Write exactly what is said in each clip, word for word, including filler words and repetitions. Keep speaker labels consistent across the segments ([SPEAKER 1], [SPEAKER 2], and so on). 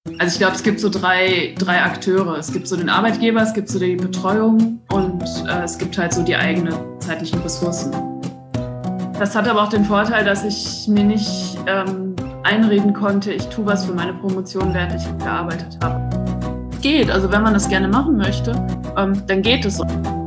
[SPEAKER 1] Also ich glaube, es gibt so drei, drei Akteure. Es gibt so den Arbeitgeber, es gibt so die Betreuung und äh, es gibt halt so die eigenen zeitlichen Ressourcen. Das hat aber auch den Vorteil, dass ich mir nicht ähm, einreden konnte, ich tue was für meine Promotion, während ich gearbeitet habe. Es geht, also wenn man das gerne machen möchte, ähm, dann geht es.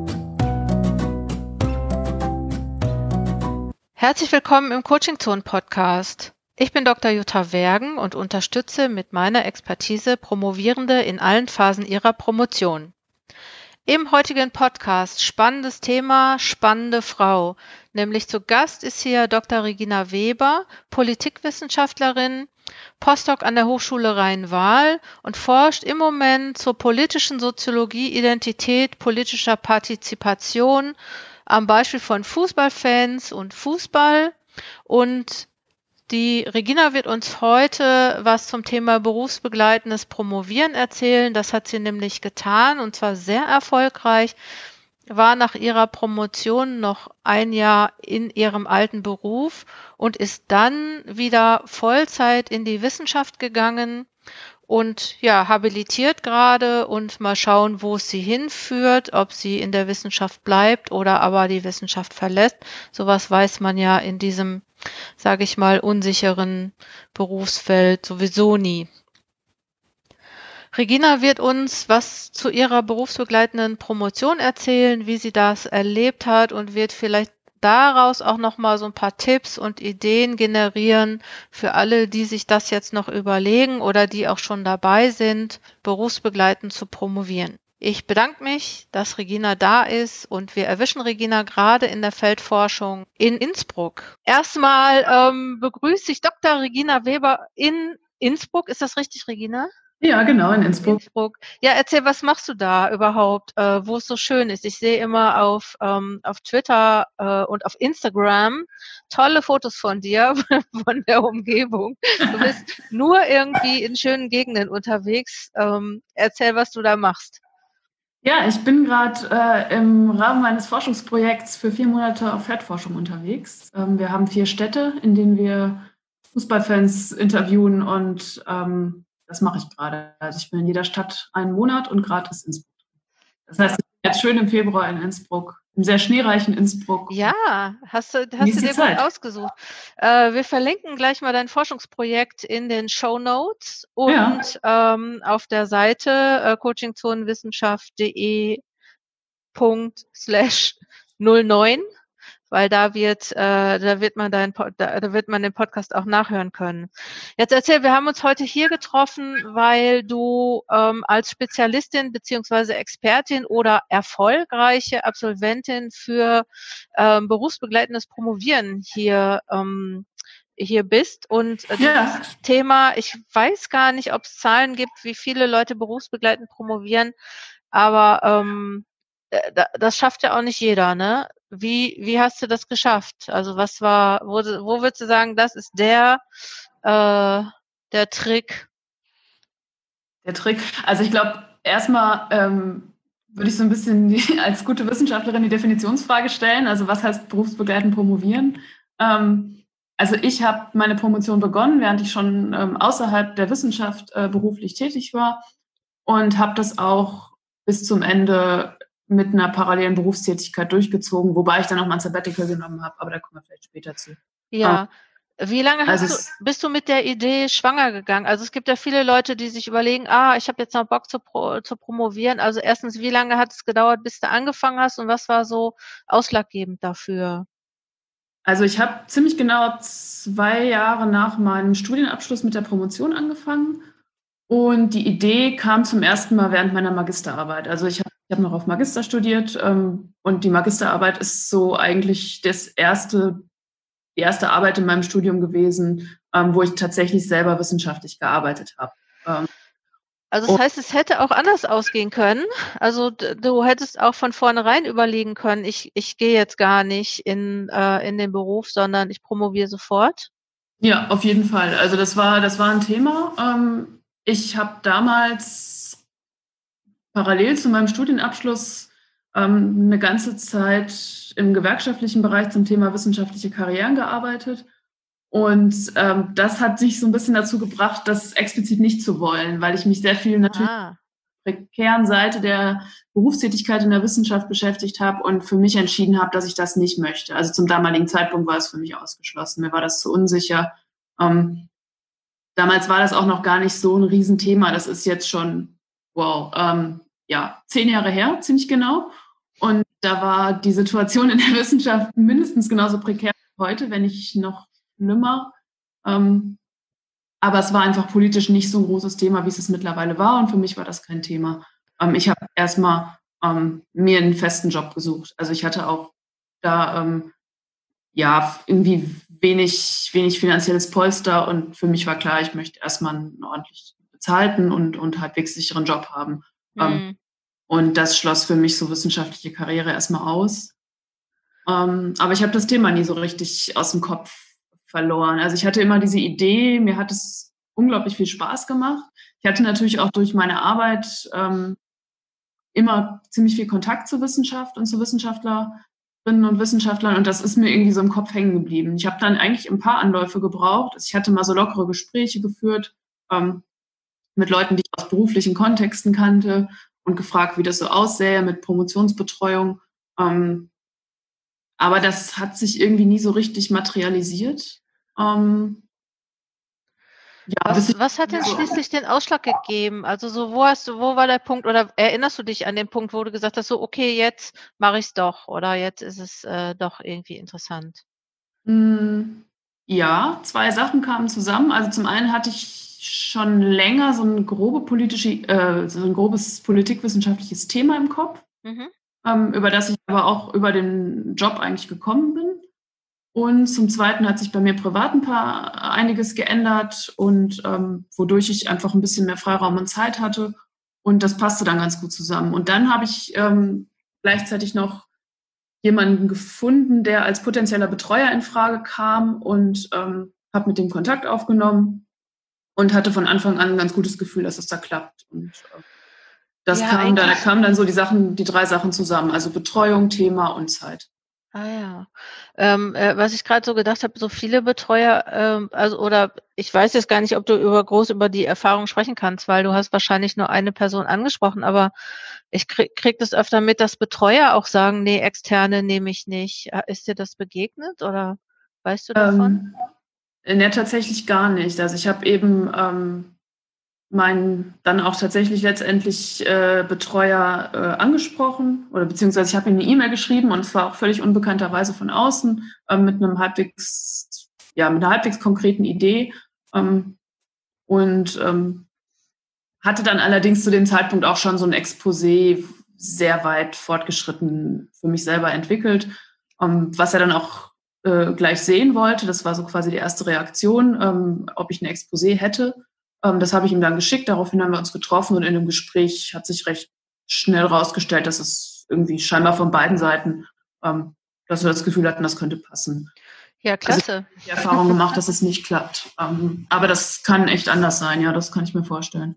[SPEAKER 2] Herzlich willkommen im Coaching Zone Podcast. Ich bin Doktor Jutta Wergen und unterstütze mit meiner Expertise Promovierende in allen Phasen ihrer Promotion. Im heutigen Podcast spannendes Thema, spannende Frau. Nämlich zu Gast ist hier Doktor Regina Weber, Politikwissenschaftlerin, Postdoc an der Hochschule Rhein-Waal und forscht im Moment zur politischen Soziologie, Identität, politischer Partizipation am Beispiel von Fußballfans und Fußball. Und die Regina wird uns heute was zum Thema berufsbegleitendes Promovieren erzählen. Das hat sie nämlich getan und zwar sehr erfolgreich. War nach ihrer Promotion noch ein Jahr in ihrem alten Beruf und ist dann wieder Vollzeit in die Wissenschaft gegangen und ja, habilitiert gerade und mal schauen, wo es sie hinführt, ob sie in der Wissenschaft bleibt oder aber die Wissenschaft verlässt. Sowas weiß man ja in diesem, sage ich mal, unsicheren Berufsfeld sowieso nie. Regina wird uns was zu ihrer berufsbegleitenden Promotion erzählen, wie sie das erlebt hat und wird vielleicht daraus auch nochmal so ein paar Tipps und Ideen generieren für alle, die sich das jetzt noch überlegen oder die auch schon dabei sind, berufsbegleitend zu promovieren. Ich bedanke mich, dass Regina da ist und wir erwischen Regina gerade in der Feldforschung in Innsbruck. Erstmal ähm, begrüße ich Doktor Regina Weber in Innsbruck. Ist das richtig, Regina?
[SPEAKER 1] Ja, genau, in Innsbruck.
[SPEAKER 2] Innsbruck. Ja, erzähl, was machst du da überhaupt, äh, wo es so schön ist? Ich sehe immer auf, ähm, auf Twitter äh, und auf Instagram tolle Fotos von dir, von der Umgebung. Du bist nur irgendwie in schönen Gegenden unterwegs. Ähm, erzähl, was du da machst.
[SPEAKER 1] Ja, ich bin gerade äh, im Rahmen meines Forschungsprojekts für vier Monate auf Feldforschung unterwegs. Ähm, wir haben vier Städte, in denen wir Fußballfans interviewen und ähm, das mache ich gerade. Also ich bin in jeder Stadt einen Monat und gerade ist Innsbruck. Das heißt, ich bin jetzt schön im Februar in Innsbruck, im sehr schneereichen Innsbruck.
[SPEAKER 2] Ja, hast du, hast du dir gut ausgesucht. Äh, wir verlinken gleich mal dein Forschungsprojekt in den Shownotes und ja. ähm, auf der Seite äh, coachingzonenwissenschaft.de Punkt slash null neun, weil da wird, äh, da wird man dein, da, da wird man den Podcast auch nachhören können. Jetzt erzähl, wir haben uns heute hier getroffen, weil du ähm, als Spezialistin beziehungsweise Expertin oder erfolgreiche Absolventin für ähm, berufsbegleitendes Promovieren hier ähm, hier bist und äh, ja. Das Thema, ich weiß gar nicht, ob es Zahlen gibt, wie viele Leute berufsbegleitend promovieren, aber ähm, das schafft ja auch nicht jeder, ne? Wie, wie hast du das geschafft? Also was war, wo, wo würdest du sagen, das ist der, äh, der Trick?
[SPEAKER 1] Der Trick, also ich glaube, erstmal ähm, würde ich so ein bisschen die, als gute Wissenschaftlerin die Definitionsfrage stellen. Also was heißt berufsbegleitend promovieren? Ähm, also ich habe meine Promotion begonnen, während ich schon ähm, außerhalb der Wissenschaft äh, beruflich tätig war und habe das auch bis zum Ende mit einer parallelen Berufstätigkeit durchgezogen, wobei ich dann auch mal ein Sabbatical genommen habe, aber da kommen wir vielleicht später zu.
[SPEAKER 2] Ja. Wie lange hast also du, bist du mit der Idee schwanger gegangen? Also es gibt ja viele Leute, die sich überlegen, ah, ich habe jetzt noch Bock zu, pro, zu promovieren. Also erstens, wie lange hat es gedauert, bis du angefangen hast und was war so ausschlaggebend dafür?
[SPEAKER 1] Also ich habe ziemlich genau zwei Jahre nach meinem Studienabschluss mit der Promotion angefangen und die Idee kam zum ersten Mal während meiner Magisterarbeit. Also ich habe Ich habe noch auf Magister studiert ähm, und die Magisterarbeit ist so eigentlich das erste, die erste Arbeit in meinem Studium gewesen, ähm, wo ich tatsächlich selber wissenschaftlich gearbeitet habe. Ähm,
[SPEAKER 2] also das heißt, es hätte auch anders ausgehen können. Also du hättest auch von vornherein überlegen können, ich, ich gehe jetzt gar nicht in, äh, in den Beruf, sondern ich promoviere sofort.
[SPEAKER 1] Ja, auf jeden Fall. Also das war, das war ein Thema. Ähm, ich habe damals parallel zu meinem Studienabschluss ähm, eine ganze Zeit im gewerkschaftlichen Bereich zum Thema wissenschaftliche Karrieren gearbeitet Und ähm, das hat sich so ein bisschen dazu gebracht, das explizit nicht zu wollen, weil ich mich sehr viel natürlich
[SPEAKER 2] Ah,
[SPEAKER 1] mit der prekären Seite der Berufstätigkeit in der Wissenschaft beschäftigt habe und für mich entschieden habe, dass ich das nicht möchte. Also zum damaligen Zeitpunkt war es für mich ausgeschlossen. Mir war das zu unsicher. Ähm, damals war das auch noch gar nicht so ein Riesenthema. Das ist jetzt schon, wow, ähm, ja, zehn Jahre her, ziemlich genau. Und da war die Situation in der Wissenschaft mindestens genauso prekär wie heute, wenn nicht noch schlimmer. Ähm, aber es war einfach politisch nicht so ein großes Thema, wie es es mittlerweile war. Und für mich war das kein Thema. Ähm, ich habe erstmal ähm, mir einen festen Job gesucht. Also ich hatte auch da ähm, ja irgendwie wenig, wenig finanzielles Polster. Und für mich war klar, ich möchte erstmal einen ordentlich bezahlten und, und halbwegs sicheren Job haben. Ähm,
[SPEAKER 2] hm.
[SPEAKER 1] und das schloss für mich so wissenschaftliche Karriere erstmal aus. Ähm, aber ich habe das Thema nie so richtig aus dem Kopf verloren. Also ich hatte immer diese Idee, mir hat es unglaublich viel Spaß gemacht. Ich hatte natürlich auch durch meine Arbeit ähm, immer ziemlich viel Kontakt zur Wissenschaft und zu Wissenschaftlerinnen und Wissenschaftlern und das ist mir irgendwie so im Kopf hängen geblieben. Ich habe dann eigentlich ein paar Anläufe gebraucht. Ich hatte mal so lockere Gespräche geführt ähm, mit Leuten, die ich aus beruflichen Kontexten kannte und gefragt, wie das so aussähe mit Promotionsbetreuung. Ähm, aber das hat sich irgendwie nie so richtig materialisiert. Ähm, ja, bis
[SPEAKER 2] Was,
[SPEAKER 1] ich
[SPEAKER 2] was hat denn
[SPEAKER 1] so,
[SPEAKER 2] schließlich den Ausschlag gegeben? Also so, wo hast du, wo war der Punkt oder erinnerst du dich an den Punkt, wo du gesagt hast, so, okay, jetzt mache ich's doch oder jetzt ist es äh, doch irgendwie interessant?
[SPEAKER 1] hm, ja, zwei Sachen kamen zusammen. Also zum einen hatte ich schon länger so ein grobe politische, äh, so ein grobes politikwissenschaftliches Thema im Kopf,
[SPEAKER 2] Mhm.
[SPEAKER 1] ähm, über das ich aber auch über den Job eigentlich gekommen bin. Und zum Zweiten hat sich bei mir privat ein paar einiges geändert und ähm, wodurch ich einfach ein bisschen mehr Freiraum und Zeit hatte. Und das passte dann ganz gut zusammen. Und dann habe ich ähm, gleichzeitig noch jemanden gefunden, der als potenzieller Betreuer in Frage kam und ähm, habe mit dem Kontakt aufgenommen und hatte von Anfang an ein ganz gutes Gefühl, dass es da klappt. Und äh, das
[SPEAKER 2] Ja,
[SPEAKER 1] kam, da
[SPEAKER 2] eigentlich.
[SPEAKER 1] kamen dann so die Sachen, die drei Sachen zusammen, also Betreuung, Thema und Zeit.
[SPEAKER 2] Ah ja. Ähm, äh, was ich gerade so gedacht habe, so viele Betreuer, ähm, also oder ich weiß jetzt gar nicht, ob du über groß über die Erfahrung sprechen kannst, weil du hast wahrscheinlich nur eine Person angesprochen, aber ich krieg, krieg das öfter mit, dass Betreuer auch sagen, nee, Externe nehme ich nicht. Äh, Ist dir das begegnet oder weißt du davon?
[SPEAKER 1] Ähm, ne, tatsächlich gar nicht. Also ich habe eben ähm, meinen dann auch tatsächlich letztendlich äh, Betreuer äh, angesprochen oder beziehungsweise ich habe ihm eine E-Mail geschrieben und es war auch völlig unbekannterweise von außen äh, mit einem halbwegs, ja, mit einer halbwegs konkreten Idee ähm, und ähm, hatte dann allerdings zu dem Zeitpunkt auch schon so ein Exposé sehr weit fortgeschritten für mich selber entwickelt, ähm, was er dann auch äh, gleich sehen wollte. Das war so quasi die erste Reaktion, ähm, ob ich ein Exposé hätte. Ähm, das habe ich ihm dann geschickt. Daraufhin haben wir uns getroffen und in dem Gespräch hat sich recht schnell rausgestellt, dass es irgendwie scheinbar von beiden Seiten, ähm, dass wir das Gefühl hatten, das könnte passen.
[SPEAKER 2] Ja,
[SPEAKER 1] Also ich
[SPEAKER 2] klasse.
[SPEAKER 1] habe die Erfahrung gemacht, dass es nicht klappt. Ähm, aber das kann echt anders sein, ja, das kann ich mir vorstellen.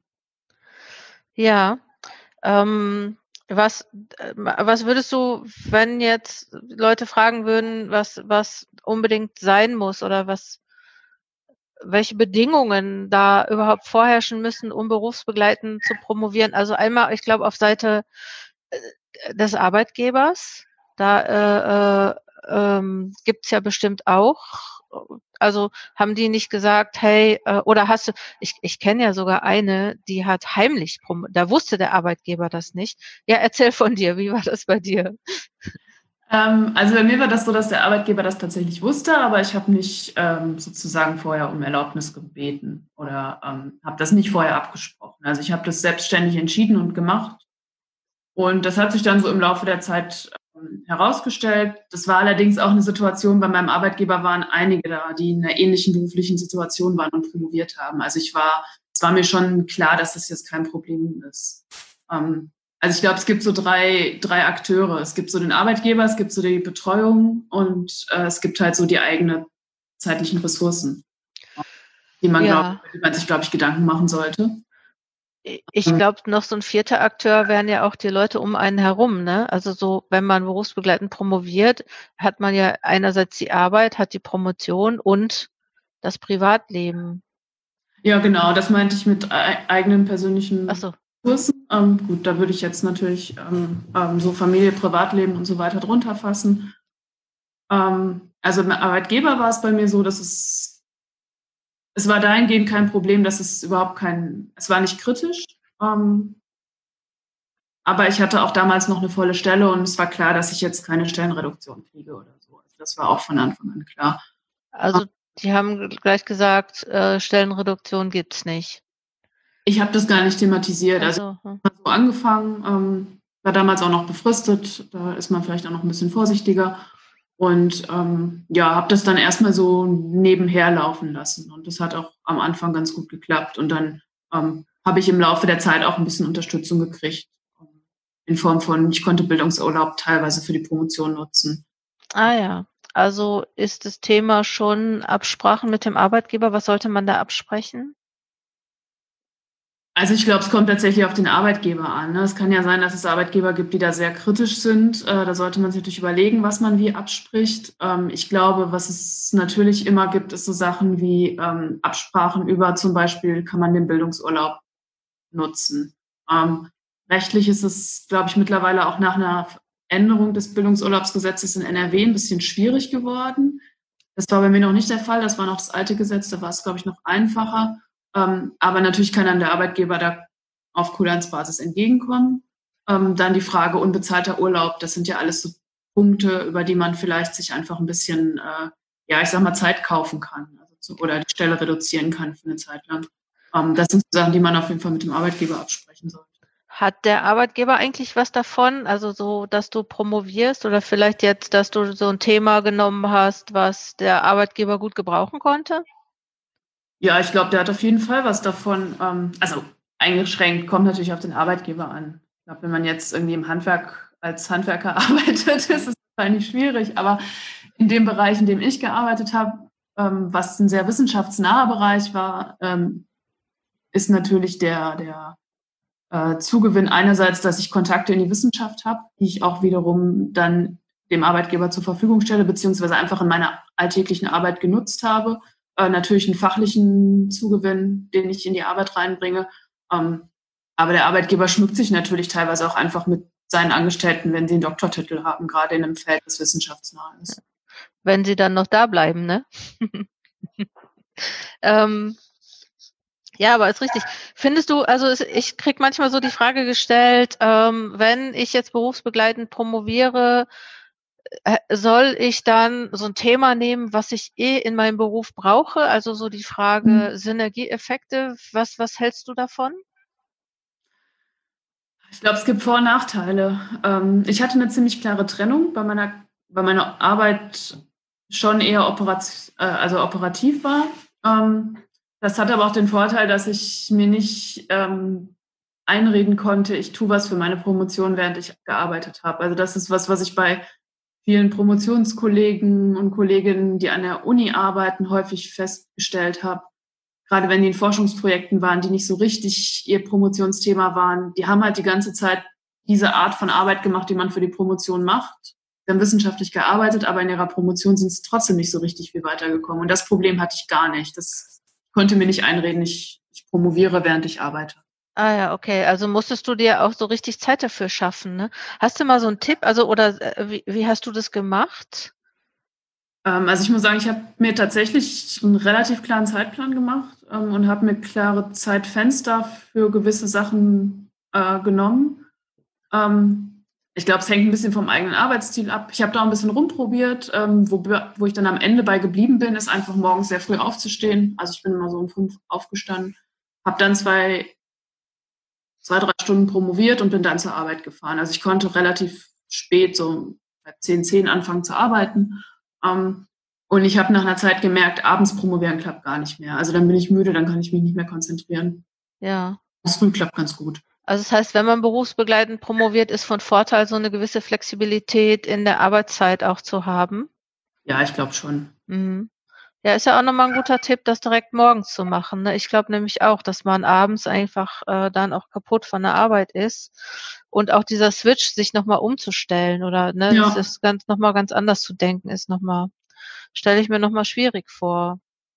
[SPEAKER 2] Ja. Ähm, was, äh, was würdest du, wenn jetzt Leute fragen würden, was, was unbedingt sein muss oder was, welche Bedingungen da überhaupt vorherrschen müssen, um berufsbegleitend zu promovieren? Also einmal, ich glaube, auf Seite äh, des Arbeitgebers, da äh, äh, ähm, gibt's ja bestimmt auch. Also haben die nicht gesagt, hey, äh, oder hast du, ich, ich kenne ja sogar eine, die hat heimlich promo, da wusste der Arbeitgeber das nicht. Ja, erzähl von dir, wie war das bei dir?
[SPEAKER 1] Ähm, also bei mir war das so, dass der Arbeitgeber das tatsächlich wusste, aber ich habe nicht ähm, sozusagen vorher um Erlaubnis gebeten oder ähm, habe das nicht vorher abgesprochen. Also ich habe das selbstständig entschieden und gemacht. Und das hat sich dann so im Laufe der Zeit ähm, herausgestellt. Das war allerdings auch eine Situation, bei meinem Arbeitgeber waren einige da, die in einer ähnlichen beruflichen Situation waren und promoviert haben. Also ich war, es war mir schon klar, dass das jetzt kein Problem ist. Ähm, also ich glaube, es gibt so drei, drei Akteure. Es gibt so den Arbeitgeber, es gibt so die Betreuung und äh, es gibt halt so die eigenen zeitlichen Ressourcen, die man, glaub,
[SPEAKER 2] Ja,
[SPEAKER 1] die man sich, glaube ich, Gedanken machen sollte.
[SPEAKER 2] ich glaube, noch so ein vierter Akteur wären ja auch die Leute um einen herum, ne? Also so, wenn man berufsbegleitend promoviert, hat man ja einerseits die Arbeit, hat die Promotion und das Privatleben.
[SPEAKER 1] Ja, genau, das meinte ich mit ei eigenen persönlichen
[SPEAKER 2] Ach so.
[SPEAKER 1] Ressourcen. Ähm, gut, da würde ich jetzt natürlich ähm, ähm, so Familie, Privatleben und so weiter drunter fassen. Ähm, also im Arbeitgeber war es bei mir so, dass es es war dahingehend kein Problem, dass es überhaupt kein es war nicht kritisch, ähm, aber ich hatte auch damals noch eine volle Stelle und es war klar, dass ich jetzt keine Stellenreduktion kriege oder so. Also, das war auch von Anfang an klar.
[SPEAKER 2] Also die haben gleich gesagt, äh, Stellenreduktion gibt's nicht.
[SPEAKER 1] Ich habe das gar nicht thematisiert. Also,
[SPEAKER 2] Also, hm.
[SPEAKER 1] ich habe so angefangen, ähm, war damals auch noch befristet, da ist man vielleicht auch noch ein bisschen vorsichtiger und, ähm, ja, habe das dann erst mal so nebenher laufen lassen und das hat auch am Anfang ganz gut geklappt und dann, ähm, habe ich im Laufe der Zeit auch 'n bisschen Unterstützung gekriegt, ähm, in Form von ich konnte Bildungsurlaub teilweise für die Promotion nutzen.
[SPEAKER 2] Ah ja. Also ist das Thema schon Absprachen mit dem Arbeitgeber. Was sollte man da absprechen?
[SPEAKER 1] Also, ich glaube, es kommt tatsächlich auf den Arbeitgeber an, ne? Es kann ja sein, dass es Arbeitgeber gibt, die da sehr kritisch sind. Äh, da sollte man sich natürlich überlegen, was man wie abspricht. Ähm, ich glaube, was es natürlich immer gibt, ist so Sachen wie, ähm, Absprachen über zum Beispiel kann man den Bildungsurlaub nutzen. Ähm, rechtlich ist es, glaube ich, mittlerweile auch nach 'ner Änderung des Bildungsurlaubsgesetzes in N R W 'n bisschen schwierig geworden. Das war bei mir noch nicht der Fall, das war noch das alte Gesetz, da war es, glaube ich, noch einfacher. Ähm, aber natürlich kann einem der Arbeitgeber da auf Kulanzbasis entgegenkommen. Ähm, dann die Frage unbezahlter Urlaub, das sind ja alles so Punkte, über die man vielleicht sich einfach 'n bisschen, äh, ja, ich sage mal, Zeit kaufen kann, also zu oder die Stelle reduzieren kann für 'ne Zeit lang. Ähm, das sind so Sachen, die man auf jeden Fall mit dem Arbeitgeber absprechen sollte.
[SPEAKER 2] Hat der Arbeitgeber eigentlich was davon? Also so, dass du promovierst oder vielleicht jetzt, dass du so 'n Thema genommen hast, was der Arbeitgeber gut gebrauchen konnte?
[SPEAKER 1] Ja, ich glaube, der hat auf jeden Fall was davon. Ähm, also eingeschränkt, kommt natürlich auf den Arbeitgeber an. Ich glaube, wenn man jetzt irgendwie im Handwerk als Handwerker arbeitet, ist es wahrscheinlich schwierig, aber in dem Bereich, in dem ich gearbeitet habe, ähm, was 'n sehr wissenschaftsnaher Bereich war, ähm, ist natürlich der der, äh, Zugewinn einerseits, dass ich Kontakte in die Wissenschaft habe, die ich auch wiederum dann dem Arbeitgeber zur Verfügung stelle, beziehungsweise einfach in meiner alltäglichen Arbeit genutzt habe. Äh, natürlich 'n fachlichen Zugewinn, den ich in die Arbeit reinbringe. Ähm, aber der Arbeitgeber schmückt sich natürlich teilweise auch einfach mit seinen Angestellten, wenn sie 'n Doktortitel haben, grade in 'nem Feld, das wissenschaftsnah ist.
[SPEAKER 2] Wenn sie dann noch da bleiben, ne? Ähm ja, aber ist richtig. Findest du also es ich kriege manchmal so die Frage gestellt, ähm, wenn ich jetzt berufsbegleitend promoviere, äh, soll ich dann so 'n Thema nehmen, was ich eh in meinem Beruf brauche? Also so die Frage
[SPEAKER 1] Mhm.
[SPEAKER 2] Synergieeffekte. Was was hältst du davon?
[SPEAKER 1] Ich glaube, es gibt Vor und Nachteile. Ähm, ich hatte 'ne ziemlich klare Trennung, weil meiner weil meine Arbeit schon eher operat äh, also operativ war. Ähm, das hatte aber auch den Vorteil, dass ich mir nicht, ähm, einreden konnte, ich tue was für meine Promotion, während ich gearbeitet habe. Also, das ist was, was ich bei vielen Promotionskollegen und Kolleginnen, die an der Uni arbeiten, häufig festgestellt habe. Grade wenn die in Forschungsprojekten waren, die nicht so richtig ihr Promotionsthema waren, die haben halt die ganze Zeit diese Art von Arbeit gemacht, die man für die Promotion macht. Die haben wissenschaftlich gearbeitet, aber in ihrer Promotion sind sie trotzdem nicht so richtig viel weitergekommen. Und das Problem hatte ich gar nicht. Das konnte mir nicht einreden, ich ich promoviere, während ich arbeite.
[SPEAKER 2] Ah ja, okay. Also musstest du dir auch so richtig Zeit dafür schaffen, ne? Hast du mal so 'n Tipp, also oder, äh, wie wie hast du das gemacht?
[SPEAKER 1] Ähm, also ich muss sagen, ich habe mir tatsächlich 'n relativ klaren Zeitplan gemacht, ähm, und habe mir klare Zeitfenster für gewisse Sachen, äh, genommen. Ähm, ich glaube, es hängt 'n bisschen vom eigenen Arbeitsstil ab. Ich habe da auch 'n bisschen rumprobiert, ähm, wo bö wo ich dann am Ende bei geblieben bin, ist einfach morgens sehr früh aufzustehen. Also, ich bin immer so um fünf aufgestanden, habe dann zwei zwei, drei Stunden promoviert und bin dann zur Arbeit gefahren. Also, ich konnte relativ spät, so halb zehn, zehn anfangen zu arbeiten. Ähm, und ich habe nach 'ner Zeit gemerkt, abends promovieren klappt gar nicht mehr. Also, dann bin ich müde, dann kann ich mich nicht mehr konzentrieren.
[SPEAKER 2] Ja.
[SPEAKER 1] Früh klappt ganz gut.
[SPEAKER 2] Also, das heißt, wenn man berufsbegleitend promoviert, ist von Vorteil, so 'ne gewisse Flexibilität in der Arbeitszeit auch zu haben?
[SPEAKER 1] Ja, ich glaube schon.
[SPEAKER 2] Mhm. Ja, ist ja auch noch mal 'n guter Tipp, das direkt morgens zu machen, ne? Ich glaube nämlich auch, dass man abends einfach, äh, dann auch kaputt von der Arbeit ist und auch dieser Switch, sich noch mal umzustellen oder, ne, das
[SPEAKER 1] Ja.
[SPEAKER 2] ist ganz noch mal ganz anders zu denken, ist noch mal stelle ich mir noch mal schwierig vor.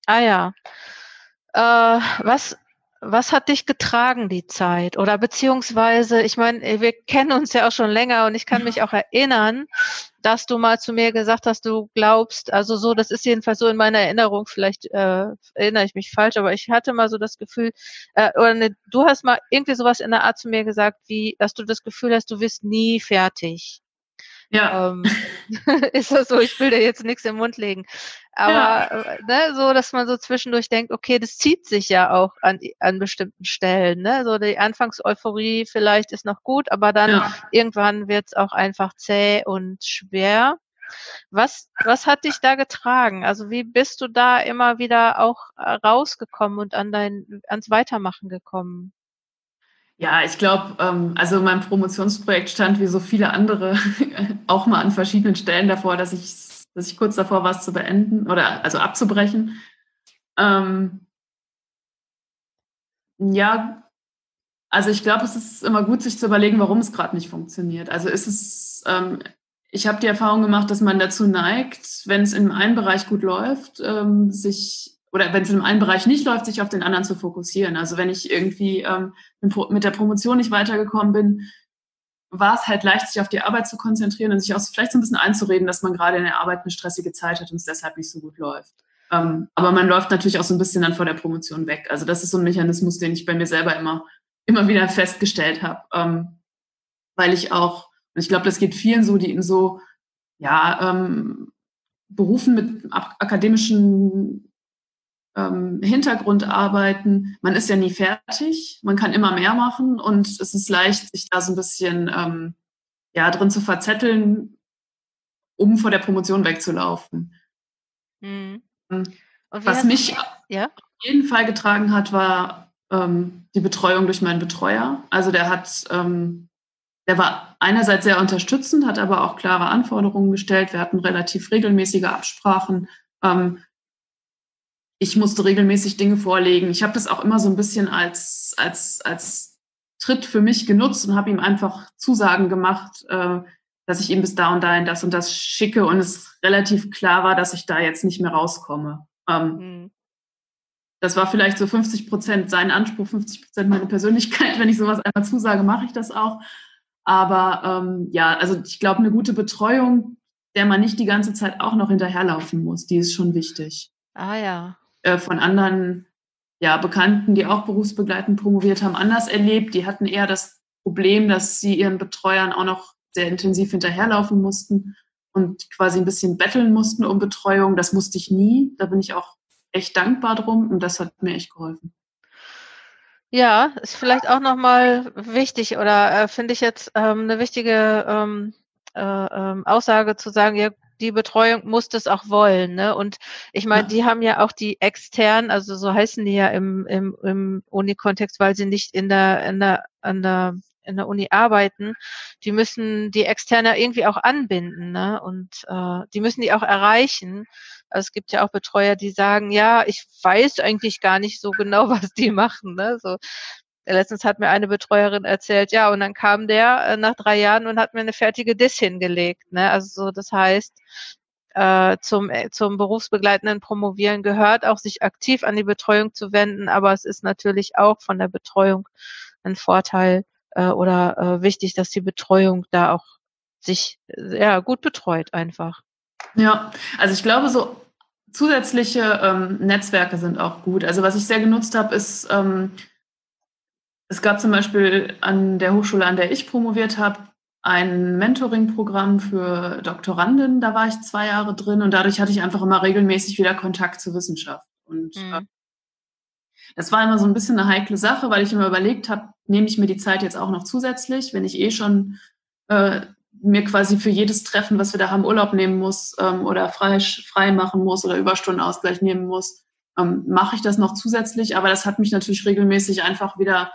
[SPEAKER 2] Ah ja. Äh, was was hat dich getragen die Zeit? Oder beziehungsweise, ich meine, äh, wir kennen uns ja auch schon länger und ich kann mich auch erinnern, dass du mal zu mir gesagt hast, du glaubst also so, das ist jedenfalls so in meiner Erinnerung, vielleicht, äh, erinnere ich mich falsch, aber ich hatte mal so das Gefühl, äh, oder ne, du hast mal irgendwie so was in der Art zu mir gesagt, wie, dass du das Gefühl hast, du wirst nie fertig.
[SPEAKER 1] Ja.
[SPEAKER 2] Ähm, ist das so? Ich will dir jetzt nix im Mund legen.
[SPEAKER 1] Ja.
[SPEAKER 2] Aber, äh, ne, so, dass man so zwischendurch denkt: „Okay, das zieht sich ja auch an i an bestimmten Stellen“, ne? So die Anfangs-Euphorie vielleicht ist noch gut, aber dann
[SPEAKER 1] Ja.
[SPEAKER 2] irgendwann wird's auch einfach zäh und schwer. Was was hat dich da getragen? Also, wie bist du da immer wieder auch, äh, rausgekommen und an dein ans Weitermachen gekommen?
[SPEAKER 1] Ja, ich glaube, ähm, also mein Promotionsprojekt stand wie so viele andere auch mal an verschiedenen Stellen davor, dass ich's dass ich kurz davor war, es zu beenden oder also abzubrechen. Ähm ja, also ich glaube, es ist immer gut, sich zu überlegen, warum es grad nicht funktioniert. Also ist es ähm, ich habe die Erfahrung gemacht, dass man dazu neigt, wenn's in einem Bereich gut läuft, ähm, sich oder wenn's in einem Bereich nicht läuft, sich auf den anderen zu fokussieren. Also, wenn ich irgendwie, ähm, mit Pro mit der Promotion nicht weitergekommen bin, war's halt leicht, sich auf die Arbeit zu konzentrieren und sich auch vielleicht so 'n bisschen einzureden, dass man grade in der Arbeit 'ne stressige Zeit hat und es deshalb nicht so gut läuft. Ähm, aber man läuft natürlich auch so 'n bisschen dann vor der Promotion weg. Also, das ist so 'n Mechanismus, den ich bei mir selber immer immer wieder festgestellt habe, ähm, weil ich auch und ich glaube, das geht vielen so, die in so, ja, ähm, Berufen mit ak akademischen, ähm, Hintergrund arbeiten. Man ist ja nie fertig, man kann immer mehr machen und es ist leicht, sich da so 'n bisschen, ähm, ja, drin zu verzetteln, um vor der Promotion wegzulaufen.
[SPEAKER 2] Mhm.
[SPEAKER 1] Hm,
[SPEAKER 2] Und wie
[SPEAKER 1] was
[SPEAKER 2] hast
[SPEAKER 1] mich auf
[SPEAKER 2] ja?
[SPEAKER 1] jeden Fall getragen hat, war, ähm, die Betreuung durch meinen Betreuer. Also, der hat ähm, der war einerseits sehr unterstützend, hat aber auch klare Anforderungen gestellt. Wir hatten relativ regelmäßige Absprachen. Ähm ich musste regelmäßig Dinge vorlegen. Ich habe das auch immer so 'n bisschen als als als Tritt für mich genutzt und habe ihm einfach Zusagen gemacht, äh, dass ich ihm bis da und dahin das und das schicke und es relativ klar war, dass ich da jetzt nicht mehr rauskomme. Ähm
[SPEAKER 2] Mhm.
[SPEAKER 1] das war vielleicht so fünfzig Prozent sein Anspruch, fünfzig Prozent meine Persönlichkeit. Wenn ich so was einmal zusage, mache ich das auch. Aber, ähm, ja, also ich glaube, 'ne gute Betreuung, der man nicht die ganze Zeit auch noch hinterherlaufen muss, die ist schon wichtig.
[SPEAKER 2] Ah ja.
[SPEAKER 1] Äh, von anderen, ja, Bekannten, die auch berufsbegleitend promoviert haben, anders erlebt. Die hatten eher das Problem, dass sie ihren Betreuern auch noch sehr intensiv hinterherlaufen mussten und quasi 'n bisschen betteln mussten um Betreuung. Das musste ich nie. Da bin ich auch echt dankbar drum und das hat mir echt geholfen.
[SPEAKER 2] Ja, ist vielleicht auch noch mal wichtig oder, äh, finde ich jetzt, ähm, 'ne wichtige, ähm, äh, ähm, Aussage zu sagen, ja, die Betreuung muss das auch wollen, ne? Und ich meine,
[SPEAKER 1] Ja.
[SPEAKER 2] die haben ja auch die extern, also so heißen die ja im im im Uni-Kontext, weil sie nicht in der in der an der in der Uni arbeiten. Die müssen die extern ja irgendwie auch anbinden, ne? Und, äh, die müssen die auch erreichen. Also, es gibt ja auch Betreuer, die sagen: „Ja, ich weiß eigentlich gar nicht so genau, was die machen“, ne, so. Letztens hat mir eine Betreuerin erzählt, ja, und dann kam der, äh, nach drei Jahren und hat mir 'ne fertige Diss hingelegt, ne? Also so, das heißt, äh, zum äh, zum berufsbegleitenden Promovieren gehört auch, sich aktiv an die Betreuung zu wenden, aber es ist natürlich auch von der Betreuung 'n Vorteil, äh, oder, äh, wichtig, dass die Betreuung da auch sich, äh, ja, gut betreut einfach.
[SPEAKER 1] Ja, also ich glaube, so zusätzliche, ähm, Netzwerke sind auch gut. Also, was ich sehr genutzt habe, ist, ähm es gab zum Beispiel an der Hochschule, an der ich promoviert habe, ein Mentoring-Programm für Doktoranden. Da war ich zwei Jahre drin und dadurch hatte ich einfach immer regelmäßig wieder Kontakt zur Wissenschaft. Und, äh
[SPEAKER 2] Mhm.
[SPEAKER 1] es war immer so 'n bisschen 'ne heikle Sache, weil ich immer überlegt habe: „Nehme ich mir die Zeit jetzt auch noch zusätzlich, wenn ich eh schon, äh, mir quasi für jedes Treffen, was wir da haben, Urlaub nehmen muss, ähm, oder freisch frei machen muss oder Überstundenausgleich nehmen muss, ähm, mache ich das noch zusätzlich?“ Aber das hat mich natürlich regelmäßig einfach wieder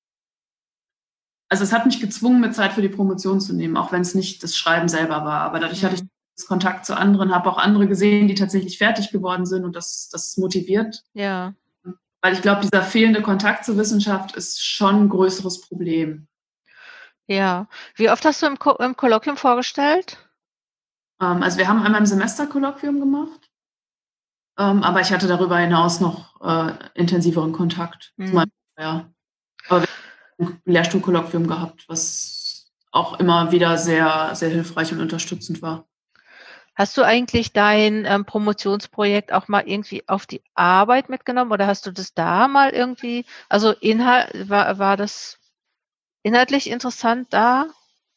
[SPEAKER 1] also, es hat mich gezwungen, mir Zeit für die Promotion zu nehmen, auch wenn's nicht das Schreiben selber war. Aber dadurch hatte ich
[SPEAKER 2] Mhm.
[SPEAKER 1] Kontakt zu anderen, habe auch andere gesehen, die tatsächlich fertig geworden sind und das das motiviert.
[SPEAKER 2] Ja.
[SPEAKER 1] Weil ich glaube, dieser fehlende Kontakt zur Wissenschaft ist schon 'n größeres Problem.
[SPEAKER 2] Ja. Wie oft hast du im Ko im Kolloquium vorgestellt?
[SPEAKER 1] Ähm, also wir haben einmal im Semester Kolloquium gemacht. Ähm, aber ich hatte darüber hinaus noch äh, intensiveren Kontakt
[SPEAKER 2] Mhm.
[SPEAKER 1] zu meinem ja. Aber wir haben ein Lehrstuhlkolloquium gehabt, was auch immer wieder sehr, sehr hilfreich und unterstützend war.
[SPEAKER 2] Hast du eigentlich dein ähm, Promotionsprojekt auch mal irgendwie auf die Arbeit mitgenommen oder hast du das da mal irgendwie, also Inhalt, war, war das inhaltlich interessant da?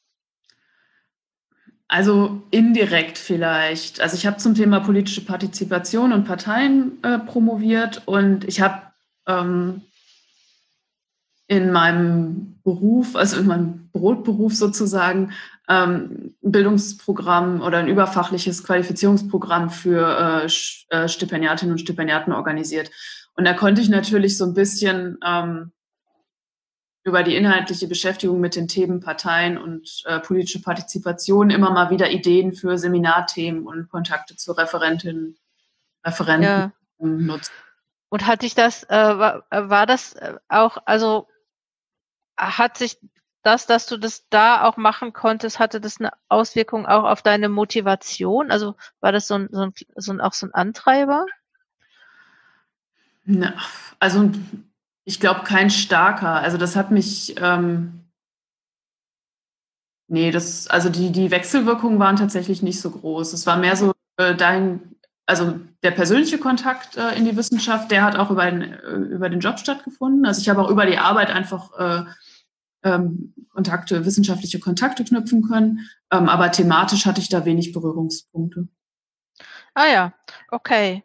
[SPEAKER 1] Also indirekt vielleicht. Also ich habe zum Thema politische Partizipation und Parteien äh, promoviert und ich habe ähm, in meinem Beruf, also in meinem Brotberuf sozusagen, ähm, ein Bildungsprogramm oder ein überfachliches Qualifizierungsprogramm für äh, äh, Stipendiatinnen und Stipendiaten organisiert. Und da konnte ich natürlich so ein bisschen ähm, über die inhaltliche Beschäftigung mit den Themen Parteien und äh, politische Partizipation immer mal wieder Ideen für Seminarthemen und Kontakte zu Referentinnen, Referenten
[SPEAKER 2] Ja.
[SPEAKER 1] nutzen.
[SPEAKER 2] Und hat dich das, äh, war, war das auch, also hat sich das, dass du das da auch machen konntest, hatte das eine Auswirkung auch auf deine Motivation? Also war das so ein, so ein, so ein auch so ein Antreiber?
[SPEAKER 1] Na, also ich glaube kein starker. Also das hat mich, ähm, nee, das, also die, die Wechselwirkungen waren tatsächlich nicht so groß. Es war mehr so äh, dahin, also der persönliche Kontakt äh, in die Wissenschaft, der hat auch über den, äh, über den Job stattgefunden. Also ich habe auch über die Arbeit einfach äh, ähm, Kontakte, wissenschaftliche Kontakte knüpfen können. Ähm, aber thematisch hatte ich da wenig Berührungspunkte.
[SPEAKER 2] Ah ja, okay.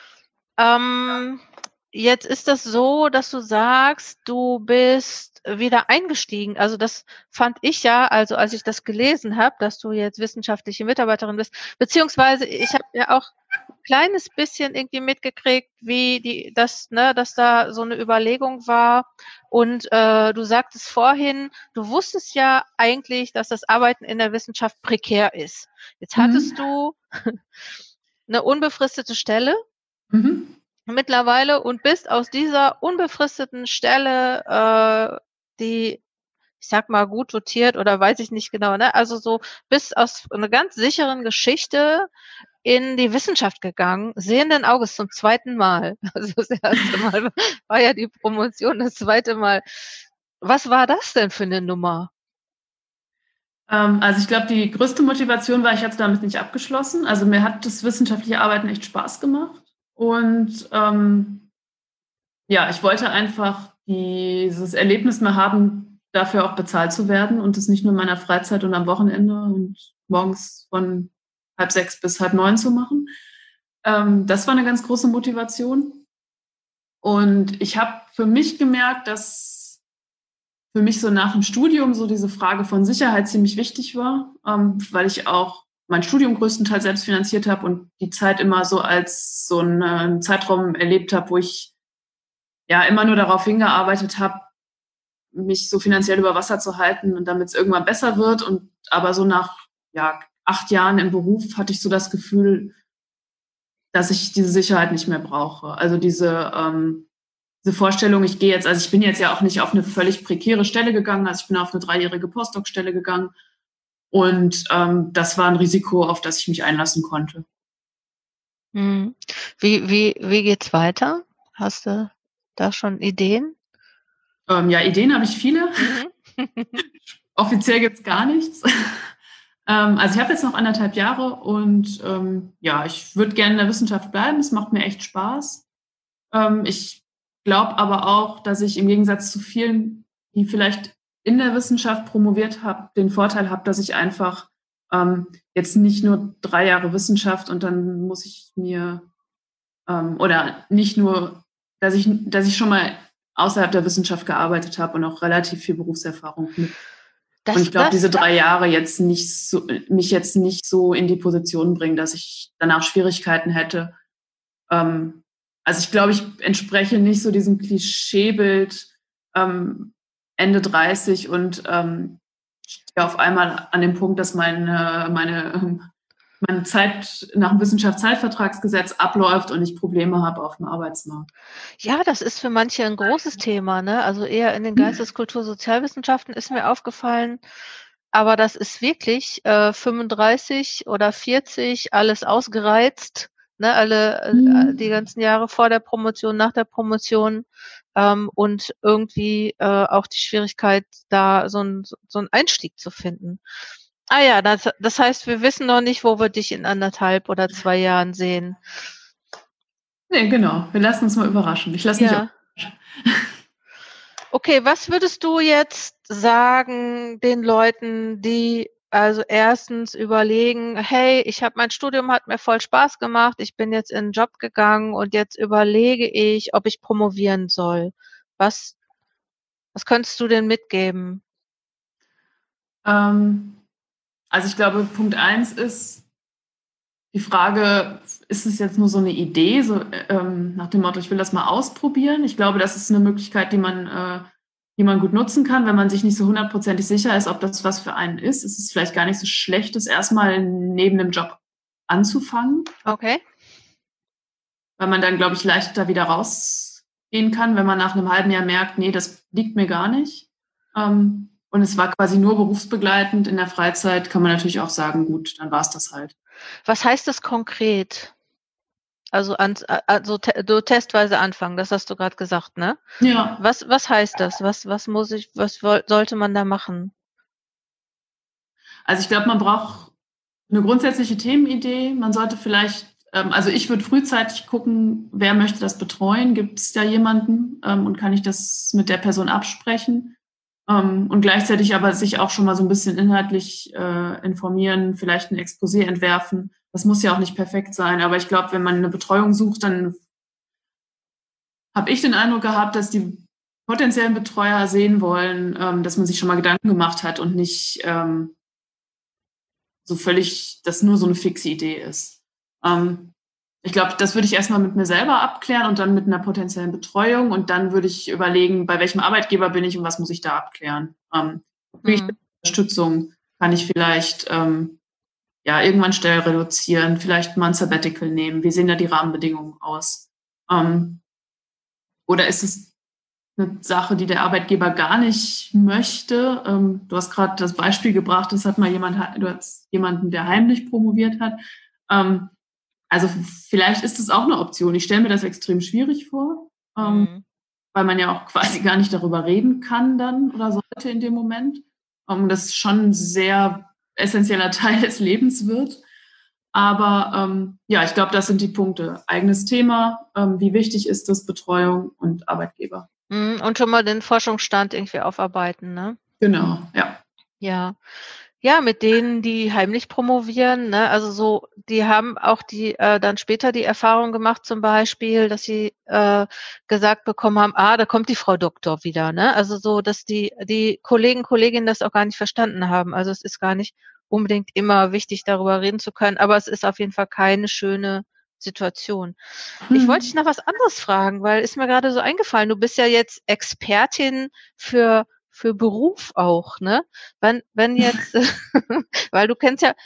[SPEAKER 2] Ähm, jetzt ist das so, dass du sagst, du bist wieder eingestiegen. Also das fand ich ja, also als ich das gelesen habe, dass du jetzt wissenschaftliche Mitarbeiterin bist, beziehungsweise ich habe ja auch ein kleines bisschen irgendwie mitgekriegt, wie die, das, ne, dass da so eine Überlegung war. Und äh, du sagtest vorhin, du wusstest ja eigentlich, dass das Arbeiten in der Wissenschaft prekär ist. Jetzt
[SPEAKER 1] Mhm.
[SPEAKER 2] hattest du eine unbefristete Stelle
[SPEAKER 1] Mhm.
[SPEAKER 2] mittlerweile und bist aus dieser unbefristeten Stelle, äh, die, ich sag mal, gut dotiert oder weiß ich nicht genau, ne? Also so bist aus einer ganz sicheren Geschichte in die Wissenschaft gegangen, sehenden Auges zum zweiten Mal. Also das erste Mal war ja die Promotion, das zweite Mal. Was war das denn für eine Nummer?
[SPEAKER 1] Ähm, also ich glaube, die größte Motivation war, ich hatte damit nicht abgeschlossen. Also mir hat das wissenschaftliche Arbeiten echt Spaß gemacht. Und ähm, ja, ich wollte einfach dieses Erlebnis mal haben, dafür auch bezahlt zu werden und es nicht nur in meiner Freizeit und am Wochenende und morgens von halb sechs bis halb neun zu machen. Ähm, das war eine ganz große Motivation. Und ich habe für mich gemerkt, dass für mich so nach dem Studium so diese Frage von Sicherheit ziemlich wichtig war, ähm, weil ich auch mein Studium größtenteils selbst finanziert habe und die Zeit immer so als so einen Zeitraum erlebt habe, wo ich ja immer nur darauf hingearbeitet habe, mich so finanziell über Wasser zu halten und damit es irgendwann besser wird. Und aber so nach ja, acht Jahren im Beruf hatte ich so das Gefühl, dass ich diese Sicherheit nicht mehr brauche. Also diese, ähm, diese Vorstellung, ich gehe jetzt, also ich bin jetzt ja auch nicht auf eine völlig prekäre Stelle gegangen, also ich bin auf eine dreijährige Postdoc-Stelle gegangen und ähm, das war ein Risiko, auf das ich mich einlassen konnte.
[SPEAKER 2] Mhm. Wie wie wie geht's weiter? Hast du da schon Ideen?
[SPEAKER 1] Ähm, ja, Ideen habe ich viele.
[SPEAKER 2] Mhm.
[SPEAKER 1] Offiziell gibt's gar nichts. ähm, also ich habe jetzt noch anderthalb Jahre und ähm, ja, ich würde gerne in der Wissenschaft bleiben. Es macht mir echt Spaß. Ähm, ich glaube aber auch, dass ich im Gegensatz zu vielen, die vielleicht in der Wissenschaft promoviert haben, den Vorteil habe, dass ich einfach ähm, jetzt nicht nur drei Jahre Wissenschaft und dann muss ich mir ähm, oder nicht nur, dass ich, dass ich schon mal außerhalb der Wissenschaft gearbeitet habe und auch relativ viel Berufserfahrung mit. Und
[SPEAKER 2] Das
[SPEAKER 1] ich glaube, diese
[SPEAKER 2] das
[SPEAKER 1] drei Jahre jetzt nicht so, mich jetzt nicht so in die Position bringen, dass ich danach Schwierigkeiten hätte. Ähm, also ich glaube, ich entspreche nicht so diesem Klischeebild ähm, Ende dreißig und ähm, stehe auf einmal an dem Punkt, dass meine, meine, ähm, meine Zeit nach dem Wissenschaftszeitvertragsgesetz abläuft und ich Probleme habe auf dem Arbeitsmarkt.
[SPEAKER 2] Ja, das ist für manche ein großes Thema, ne? Also eher in den Geistes-, Kultur-, Sozialwissenschaften ist mir aufgefallen. Aber das ist wirklich, äh, fünfunddreißig oder vierzig, alles ausgereizt, ne, alle äh, die
[SPEAKER 1] Mhm.
[SPEAKER 2] ganzen Jahre vor der Promotion, nach der Promotion ähm, und irgendwie äh, auch die Schwierigkeit, da so ein so ein Einstieg zu finden. Ah ja, das, das heißt, wir wissen noch nicht, wo wir dich in anderthalb oder zwei Jahren sehen.
[SPEAKER 1] Nee, genau. Wir lassen uns mal überraschen. Ich lasse mich auch
[SPEAKER 2] Ja.
[SPEAKER 1] überraschen.
[SPEAKER 2] Okay, was würdest du jetzt sagen den Leuten, die also erstens überlegen, hey, ich habe mein Studium hat mir voll Spaß gemacht, ich bin jetzt in 'n Job gegangen und jetzt überlege ich, ob ich promovieren soll. Was was könntest du denen mitgeben?
[SPEAKER 1] Ähm, also ich glaube, Punkt eins ist die Frage, ist es jetzt nur so eine Idee, so, ähm, nach dem Motto: „Ich will das mal ausprobieren?“ Ich glaube, das ist eine Möglichkeit, die man äh, die man gut nutzen kann, wenn man sich nicht so hundertprozentig sicher ist, ob das was für einen ist. Es ist vielleicht gar nicht so schlecht, das erst mal neben dem Job anzufangen,
[SPEAKER 2] Okay.
[SPEAKER 1] weil man dann, glaube ich, leichter wieder rausgehen kann, wenn man nach einem halben Jahr merkt: „Nee, das liegt mir gar nicht.“ Ähm, und es war quasi nur berufsbegleitend. In der Freizeit kann man natürlich auch sagen: „Gut, dann war's das halt.“
[SPEAKER 2] Was heißt das konkret? Also ans a also te so testweise anfangen, das hast du grad gesagt, ne?
[SPEAKER 1] Ja.
[SPEAKER 2] Was was heißt das? Was was muss ich was woll sollte man da machen?
[SPEAKER 1] Also, ich glaube, man braucht 'ne grundsätzliche Themenidee. Man sollte vielleicht ähm, also, ich würde frühzeitig gucken, wer möchte das betreuen? Gibt's da jemanden, ähm, und kann ich das mit der Person absprechen? Ähm, und gleichzeitig aber sich auch schon mal so 'n bisschen inhaltlich, äh, informieren, vielleicht 'n Exposé entwerfen. Das muss ja auch nicht perfekt sein, aber ich glaube, wenn man 'ne Betreuung sucht, dann habe ich den Eindruck gehabt, dass die potenziellen Betreuer sehen wollen, ähm, dass man sich schon mal Gedanken gemacht hat und nicht, ähm so völlig das nur so 'ne fixe Idee ist. Ähm, ich glaube, das würde ich erst mal mit mir selber abklären und dann mit 'ner potenziellen Betreuung und dann würde ich überlegen, bei welchem Arbeitgeber bin ich und was muss ich da abklären? Ähm, kriege ich
[SPEAKER 2] Mhm.
[SPEAKER 1] Unterstützung? Kann ich vielleicht, ähm, ja, irgendwann Stellen reduzieren, vielleicht mal 'n Sabbatical nehmen? Wie sehen da die Rahmenbedingungen aus? Ähm, oder ist es 'ne Sache, die der Arbeitgeber gar nicht möchte? Ähm, du hast grad das Beispiel gebracht, das hat mal jemand ha du hattest jemanden, der heimlich promoviert hat. Ähm, also, vielleicht ist das auch 'ne Option. Ich stelle mir das extrem schwierig vor, ähm,
[SPEAKER 2] Mhm.
[SPEAKER 1] weil man ja auch quasi gar nicht darüber reden kann dann oder sollte in dem Moment. Ähm, das schon 'n sehr essenzieller Teil des Lebens wird. Aber, ähm, ja, ich glaube, das sind die Punkte. Eigenes Thema, ähm, wie wichtig ist das, Betreuung und Arbeitgeber.
[SPEAKER 2] Mhm, und schon mal den Forschungsstand irgendwie aufarbeiten, ne?
[SPEAKER 1] Genau, ja.
[SPEAKER 2] Ja. Ja, mit denen, die heimlich promovieren, ne, also so die haben auch die äh, dann später die Erfahrung gemacht zum Beispiel, dass sie, äh, gesagt bekommen haben: „Ah, da kommt die Frau Doktor wieder“, ne? Also so, dass die die Kollegen, Kolleginnen das auch gar nicht verstanden haben. Also, es ist gar nicht unbedingt immer wichtig, darüber reden zu können, aber es ist auf jeden Fall keine schöne Situation. Ich wollte dich
[SPEAKER 1] Mhm.
[SPEAKER 2] noch was anderes fragen, weil ist mir grade so eingefallen, du bist ja jetzt Expertin für für Beruf auch, ne? Wenn wenn jetzt weil du kennst ja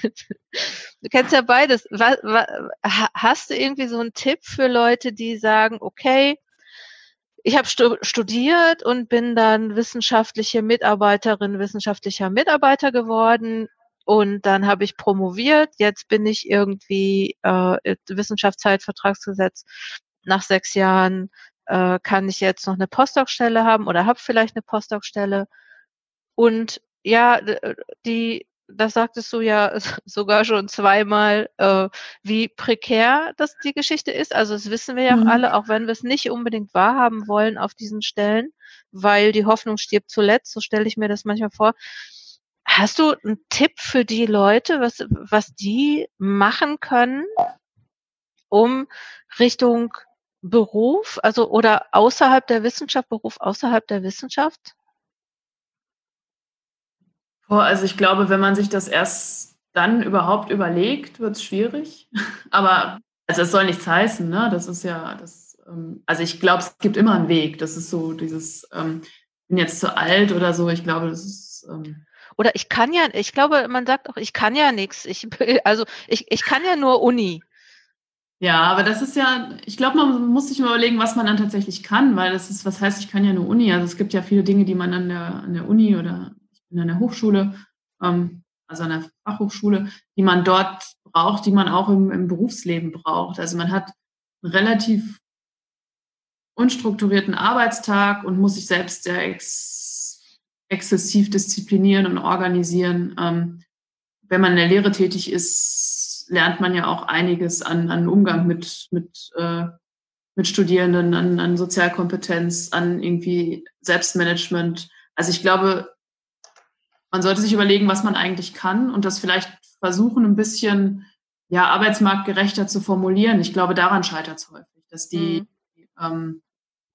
[SPEAKER 2] du kennst ja beides. Wa wa ha hast du irgendwie so 'n Tipp für Leute, die sagen: „Okay, ich habe stu studiert und bin dann wissenschaftliche Mitarbeiterin, wissenschaftlicher Mitarbeiter geworden und dann habe ich promoviert. Jetzt bin ich irgendwie, äh, äh, Wissenschaftszeitvertragsgesetz. Nach sechs Jahren, äh, kann ich jetzt noch 'ne Postdoc-Stelle haben oder habe vielleicht 'ne Postdoc-Stelle.“ Und ja, d äh, die das sagtest du ja s sogar schon zweimal, äh, wie prekär das die Geschichte ist. Also, das wissen wir ja auch
[SPEAKER 1] Mhm.
[SPEAKER 2] alle, auch wenn wir's nicht unbedingt wahrhaben wollen auf diesen Stellen, weil die Hoffnung stirbt zuletzt, so stelle ich mir das manchmal vor. Hast du 'n Tipp für die Leute, was was die machen können um Richtung Beruf, also oder außerhalb der Wissenschaft Beruf außerhalb der Wissenschaft?
[SPEAKER 1] Boah, also, ich glaube, wenn man sich das erst dann überhaupt überlegt, wird's schwierig. Aber also, das soll nichts heißen, ne? Das ist ja das, ähm also, ich glaube, es gibt immer 'n Weg. Das ist so dieses, ähm: „Bin jetzt zu alt“ oder so. Ich glaube, das ist, ähm
[SPEAKER 2] Oder ich kann ja ich glaube, man sagt auch: „Ich kann ja nix. Ich b also, ich ich kann ja nur Uni.“
[SPEAKER 1] Ja, aber das ist ja ich glaube, man muss sich mal überlegen, was man dann tatsächlich kann, weil das ist was heißt, ich kann ja nur Uni? Also, es gibt ja viele Dinge, die man an der an der Uni oder ich bin an der Hochschule, ähm, also, an der Fachhochschule, die man dort braucht, die man auch im, im Berufsleben braucht. Also man hat einen relativ unstrukturierten Arbeitstag und muss sich selbst sehr ex exzessiv disziplinieren und organisieren. Ähm, wenn man in der Lehre tätig ist, lernt man ja auch einiges an, an Umgang mit, mit, äh, mit Studierenden, an, an Sozialkompetenz, an irgendwie Selbstmanagement. Also ich glaube, man sollte sich überlegen, was man eigentlich kann und das vielleicht versuchen, ein bisschen ja, arbeitsmarktgerechter zu formulieren. Ich glaube, daran scheitert es häufig, dass die, mhm. ähm,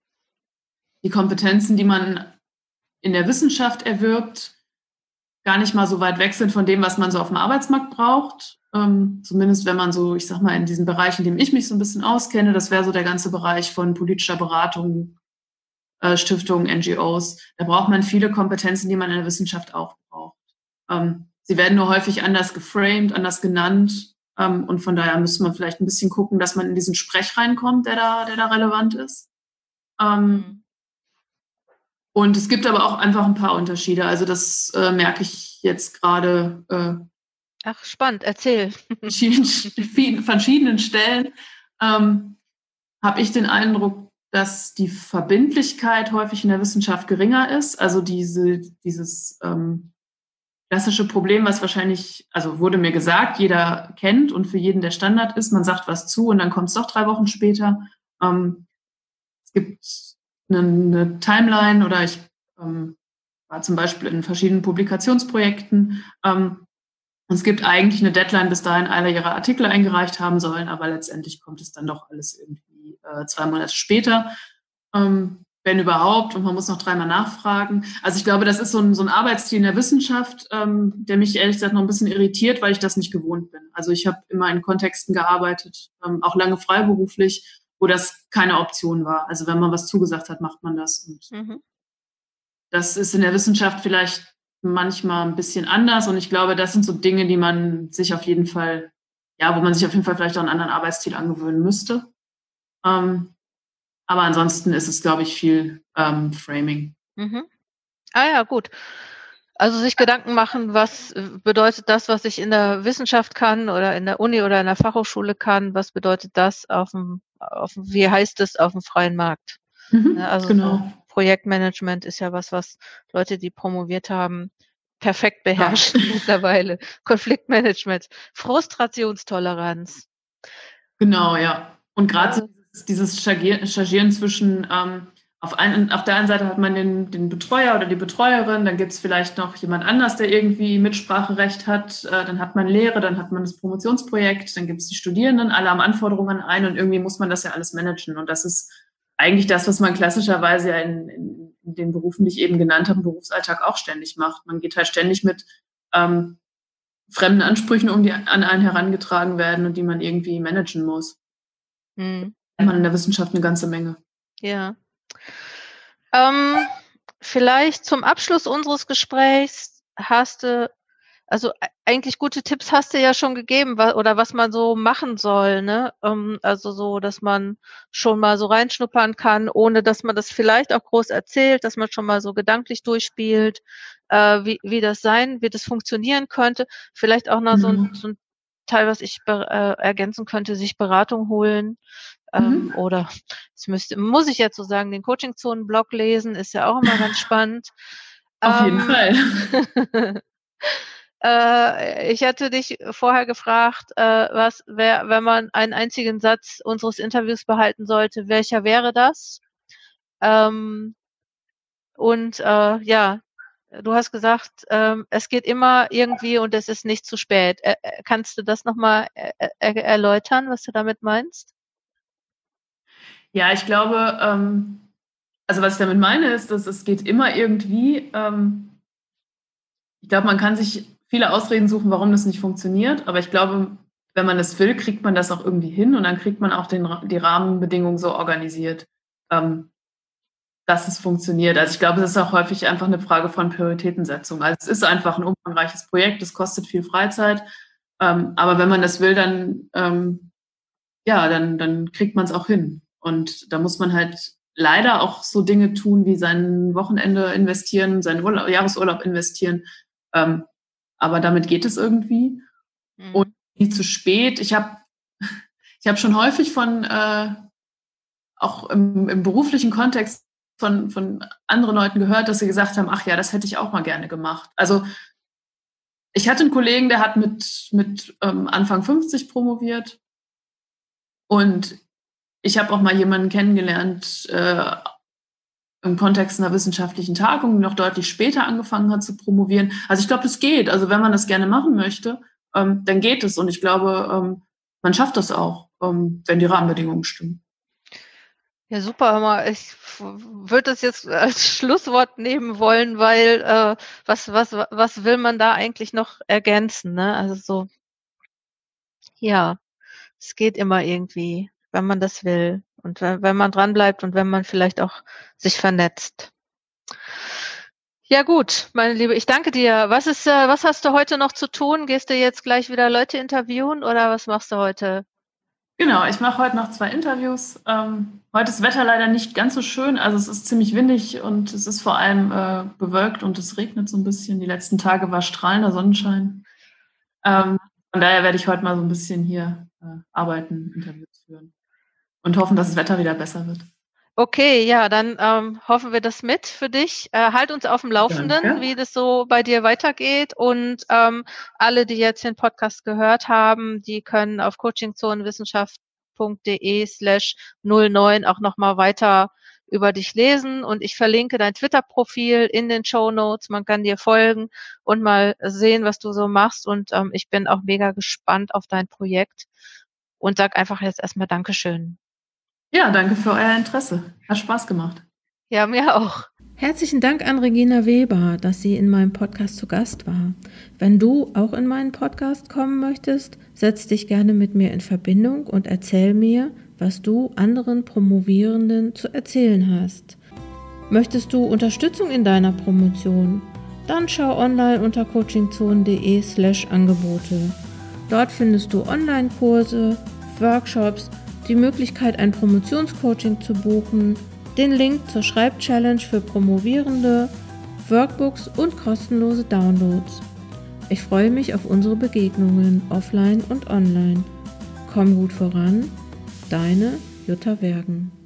[SPEAKER 1] die Kompetenzen, die man in der Wissenschaft erwirbt, gar nicht mal so weit weg sind von dem, was man so auf dem Arbeitsmarkt braucht. Ähm, zumindest wenn man so, ich sag mal, in diesen Bereichen, in dem ich mich so ein bisschen auskenne, das wäre so der ganze Bereich von politischer Beratung, äh, Stiftungen, N G Os. Da braucht man viele Kompetenzen, die man in der Wissenschaft auch braucht. Ähm, sie werden nur häufig anders geframed, anders genannt. Ähm, und von daher müsste man vielleicht ein bisschen gucken, dass man in diesen Sprech reinkommt, der da, der da relevant ist. Ähm, mhm. Und es gibt aber auch einfach ein paar Unterschiede. Also das äh, merke ich jetzt gerade. Äh,
[SPEAKER 2] Ach, spannend, erzähl.
[SPEAKER 1] Verschiedenen, verschiedenen Stellen ähm, habe ich den Eindruck, dass die Verbindlichkeit häufig in der Wissenschaft geringer ist. Also diese, dieses ähm, klassische Problem, was wahrscheinlich, also wurde mir gesagt, jeder kennt und für jeden der Standard ist, man sagt was zu und dann kommt es doch drei Wochen später. Ähm, es gibt eine, eine Timeline oder ich ähm, war zum Beispiel in verschiedenen Publikationsprojekten. Ähm, und es gibt eigentlich eine Deadline, bis dahin alle ihre Artikel eingereicht haben sollen, aber letztendlich kommt es dann doch alles irgendwie äh, zwei Monate später, ähm, wenn überhaupt, und man muss noch dreimal nachfragen. Also ich glaube, das ist so ein, so ein Arbeitsstil in der Wissenschaft, ähm, der mich ehrlich gesagt noch ein bisschen irritiert, weil ich das nicht gewohnt bin. Also ich habe immer in Kontexten gearbeitet, ähm, auch lange freiberuflich, wo das keine Option war. Also wenn man was zugesagt hat, macht man das. Und mhm. das ist in der Wissenschaft vielleicht manchmal ein bisschen anders. Und ich glaube, das sind so Dinge, die man sich auf jeden Fall, ja, wo man sich auf jeden Fall vielleicht auch einen anderen Arbeitsstil angewöhnen müsste. Ähm, aber ansonsten ist es, glaube ich, viel ähm, Framing.
[SPEAKER 2] Mhm. Ah ja, gut. Also sich Gedanken machen, was bedeutet das, was ich in der Wissenschaft kann oder in der Uni oder in der Fachhochschule kann, was bedeutet das auf dem, auf dem wie heißt es auf dem freien Markt?
[SPEAKER 1] Mhm,
[SPEAKER 2] ja, also
[SPEAKER 1] genau.
[SPEAKER 2] so Projektmanagement ist ja was, was Leute, die promoviert haben, perfekt beherrschen ja. mittlerweile. Konfliktmanagement, Frustrationstoleranz.
[SPEAKER 1] Genau, ja. Und gerade ja. dieses, dieses Chargieren, Chargieren zwischen ähm, Auf, ein, auf der einen Seite hat man den, den Betreuer oder die Betreuerin, dann gibt es vielleicht noch jemand anders, der irgendwie Mitspracherecht hat, äh, dann hat man Lehre, dann hat man das Promotionsprojekt, dann gibt es die Studierenden, alle haben Anforderungen ein und irgendwie muss man das ja alles managen. Und das ist eigentlich das, was man klassischerweise ja in, in, in den Berufen, die ich eben genannt habe, im Berufsalltag auch ständig macht. Man geht halt ständig mit ähm, fremden Ansprüchen um, die an einen herangetragen werden und die man irgendwie managen muss.
[SPEAKER 2] Mhm.
[SPEAKER 1] Da hat man in der Wissenschaft eine ganze Menge.
[SPEAKER 2] Ja. Ähm, vielleicht zum Abschluss unseres Gesprächs hast du, also eigentlich gute Tipps hast du ja schon gegeben, wa- oder was man so machen soll, ne? Ähm, also so, dass man schon mal so reinschnuppern kann, ohne dass man das vielleicht auch groß erzählt, dass man schon mal so gedanklich durchspielt, äh, wie, wie das sein, wie das funktionieren könnte. Vielleicht auch noch mhm. so, ein, so ein Teil, was ich be- äh, ergänzen könnte, sich Beratung holen. Ähm, mhm. Oder das müsste, muss ich jetzt so sagen, den Coaching-Zonen-Blog lesen, ist ja auch immer ganz spannend.
[SPEAKER 1] Auf jeden
[SPEAKER 2] ähm,
[SPEAKER 1] Fall.
[SPEAKER 2] äh, ich hatte dich vorher gefragt, äh, was wär, wenn man einen einzigen Satz unseres Interviews behalten sollte, welcher wäre das? Ähm, und äh, ja, du hast gesagt, ähm, es geht immer irgendwie und es ist nicht zu spät. Äh, kannst du das nochmal äh, äh, erläutern, was du damit meinst?
[SPEAKER 1] Ja, ich glaube, ähm, also was ich damit meine, ist, dass es geht immer irgendwie. Ähm, ich glaube, man kann sich viele Ausreden suchen, warum das nicht funktioniert, aber ich glaube, wenn man es will, kriegt man das auch irgendwie hin und dann kriegt man auch den, die Rahmenbedingungen so organisiert, ähm, dass es funktioniert. Also ich glaube, es ist auch häufig einfach eine Frage von Prioritätensetzung. Also es ist einfach ein umfangreiches Projekt, es kostet viel Freizeit, ähm, aber wenn man das will, dann ähm, ja, dann, dann kriegt man es auch hin. Und da muss man halt leider auch so Dinge tun, wie sein Wochenende investieren, seinen Urlaub, Jahresurlaub investieren. Ähm, aber damit geht es irgendwie. Mhm. Und nie zu spät. Ich habe ich hab schon häufig von, äh, auch im, im beruflichen Kontext von, von anderen Leuten gehört, dass sie gesagt haben, ach ja, das hätte ich auch mal gerne gemacht. Also ich hatte einen Kollegen, der hat mit, mit ähm, Anfang fünfzig promoviert und ich habe auch mal jemanden kennengelernt äh, im Kontext einer wissenschaftlichen Tagung, die noch deutlich später angefangen hat zu promovieren. Also ich glaube, es geht. Also wenn man das gerne machen möchte, ähm, dann geht es. Und ich glaube, ähm, man schafft das auch, ähm, wenn die Rahmenbedingungen stimmen.
[SPEAKER 2] Ja, super. Hör mal, ich würde das jetzt als Schlusswort nehmen wollen, weil äh, was, was, was will man da eigentlich noch ergänzen? Ne? Also so, ja, es geht immer irgendwie, wenn man das will und wenn, wenn man dranbleibt und wenn man vielleicht auch sich vernetzt. Ja gut, meine Liebe, ich danke dir. Was ist, äh, was hast du heute noch zu tun? Gehst du jetzt gleich wieder Leute interviewen oder was machst du heute?
[SPEAKER 1] Genau, ich mache heute noch zwei Interviews. Ähm, heute ist das Wetter leider nicht ganz so schön. Also es ist ziemlich windig und es ist vor allem äh, bewölkt und es regnet so ein bisschen. Die letzten Tage war strahlender Sonnenschein. Ähm, von daher werde ich heute mal so ein bisschen hier äh, arbeiten, Interviews führen und hoffen, dass das Wetter wieder besser wird.
[SPEAKER 2] Okay, ja, dann ähm, hoffen wir das mit für dich. Äh, halt uns auf dem Laufenden,
[SPEAKER 1] Danke.
[SPEAKER 2] wie das so bei dir weitergeht. Und ähm, alle, die jetzt den Podcast gehört haben, die können auf coachingzonenwissenschaft.de slash null neun auch nochmal weiter über dich lesen. Und ich verlinke dein Twitter-Profil in den Shownotes. Man kann dir folgen und mal sehen, was du so machst. Und ähm, ich bin auch mega gespannt auf dein Projekt und sag einfach jetzt erstmal Dankeschön.
[SPEAKER 1] Ja, danke für euer Interesse. Hat Spaß gemacht.
[SPEAKER 2] Ja, mir auch.
[SPEAKER 3] Herzlichen Dank an Regina Weber, dass sie in meinem Podcast zu Gast war. Wenn du auch in meinen Podcast kommen möchtest, setz dich gerne mit mir in Verbindung und erzähl mir, was du anderen Promovierenden zu erzählen hast. Möchtest du Unterstützung in deiner Promotion? Dann schau online unter coachingzone.de slash Angebote. Dort findest du Online-Kurse, Workshops, die Möglichkeit, ein Promotionscoaching zu buchen, den Link zur Schreibchallenge für Promovierende, Workbooks und kostenlose Downloads. Ich freue mich auf unsere Begegnungen offline und online. Komm gut voran, deine Jutta Wergen.